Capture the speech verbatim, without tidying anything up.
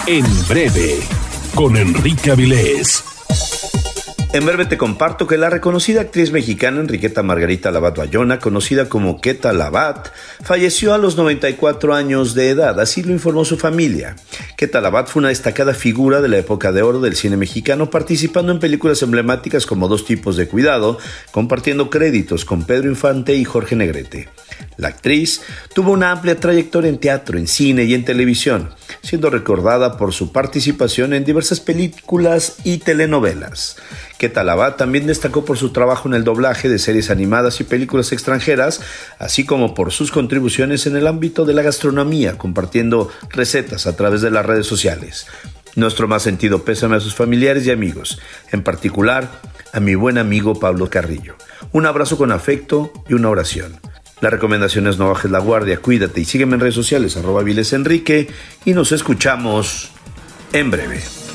En breve, con Enrique Avilés. En breve te comparto que la reconocida actriz mexicana Enriqueta Margarita Labat Bayona, conocida como Queta Labat, falleció a los noventa y cuatro años de edad, así lo informó su familia. Queta Labat fue una destacada figura de la época de oro del cine mexicano, participando en películas emblemáticas como Dos tipos de cuidado, compartiendo créditos con Pedro Infante y Jorge Negrete. La actriz tuvo una amplia trayectoria en teatro, en cine y en televisión, siendo recordada por su participación en diversas películas y telenovelas. Queta Labat también destacó por su trabajo en el doblaje de series animadas y películas extranjeras, así como por sus contribuciones en el ámbito de la gastronomía, compartiendo recetas a través de las redes sociales. Nuestro más sentido pésame a sus familiares y amigos, en particular a mi buen amigo Pablo Carrillo. Un abrazo con afecto y una oración. La recomendación es no bajes la guardia, cuídate y sígueme en redes sociales, arroba Avilés Enrique, y nos escuchamos en breve.